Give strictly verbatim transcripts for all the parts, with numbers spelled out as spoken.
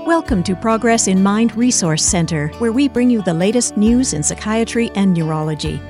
Welcome to Progress in Mind Resource Center, where we bring you the latest news in psychiatry and neurology.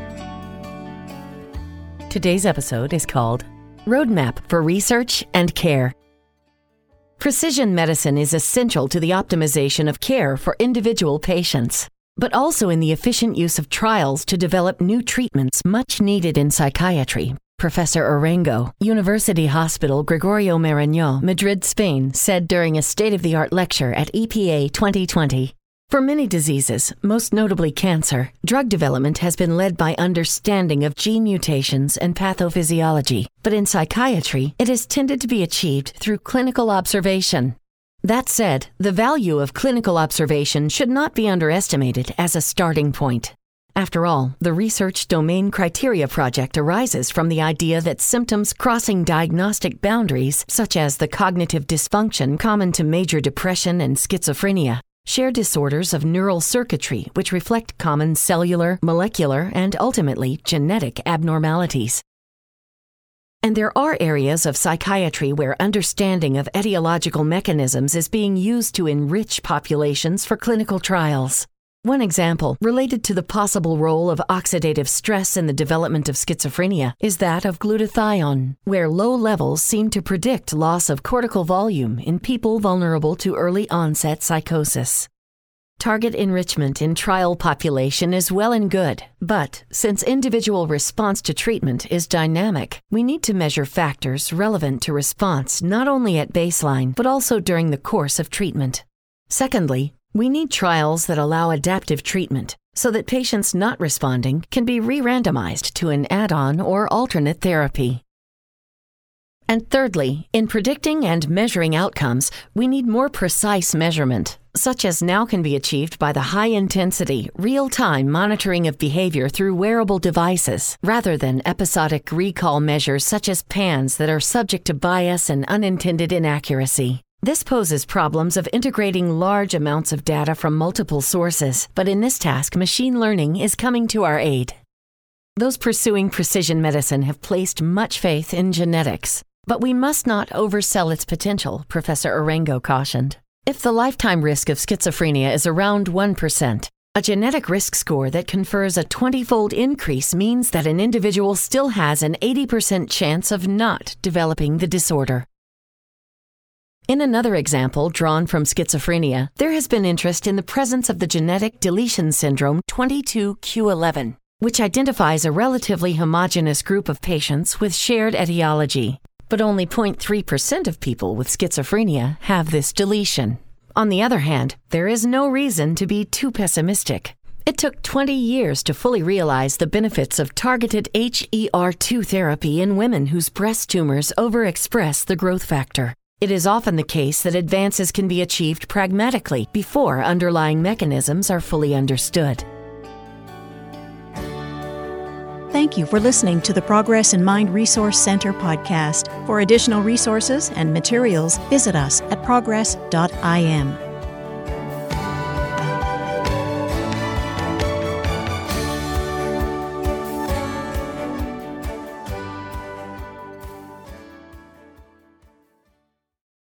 Today's episode is called Roadmap for Research and Care. Precision medicine is essential to the optimization of care for individual patients, but also in the efficient use of trials to develop new treatments much needed in psychiatry. Professor Arango, University Hospital Gregorio Marañón, Madrid, Spain, said during a state-of-the-art lecture at E P A twenty twenty, "For many diseases, most notably cancer, drug development has been led by understanding of gene mutations and pathophysiology, but in psychiatry, it has tended to be achieved through clinical observation. That said, the value of clinical observation should not be underestimated as a starting point. After all, the Research Domain Criteria Project arises from the idea that symptoms crossing diagnostic boundaries, such as the cognitive dysfunction common to major depression and schizophrenia, share disorders of neural circuitry which reflect common cellular, molecular, and ultimately genetic abnormalities. And there are areas of psychiatry where understanding of etiological mechanisms is being used to enrich populations for clinical trials. One example, related to the possible role of oxidative stress in the development of schizophrenia, is that of glutathione, where low levels seem to predict loss of cortical volume in people vulnerable to early onset psychosis. Target enrichment in trial population is well and good, but since individual response to treatment is dynamic, we need to measure factors relevant to response not only at baseline, but also during the course of treatment. Secondly, we need trials that allow adaptive treatment so that patients not responding can be re-randomized to an add-on or alternate therapy. And thirdly, in predicting and measuring outcomes, we need more precise measurement, such as now can be achieved by the high-intensity, real-time monitoring of behavior through wearable devices, rather than episodic recall measures such as PANSS that are subject to bias and unintended inaccuracy. This poses problems of integrating large amounts of data from multiple sources, but in this task, machine learning is coming to our aid. Those pursuing precision medicine have placed much faith in genetics, but we must not oversell its potential, Professor Arango cautioned. If the lifetime risk of schizophrenia is around one percent, a genetic risk score that confers a twenty-fold increase means that an individual still has an eighty percent chance of not developing the disorder. In another example drawn from schizophrenia, there has been interest in the presence of the genetic deletion syndrome twenty-two q eleven, which identifies a relatively homogeneous group of patients with shared etiology, but only zero point three percent of people with schizophrenia have this deletion. On the other hand, there is no reason to be too pessimistic. It took twenty years to fully realize the benefits of targeted H E R two therapy in women whose breast tumors overexpress the growth factor. It is often the case that advances can be achieved pragmatically before underlying mechanisms are fully understood. Thank you for listening to the Progress in Mind Resource Center podcast. For additional resources and materials, visit us at progress dot I M.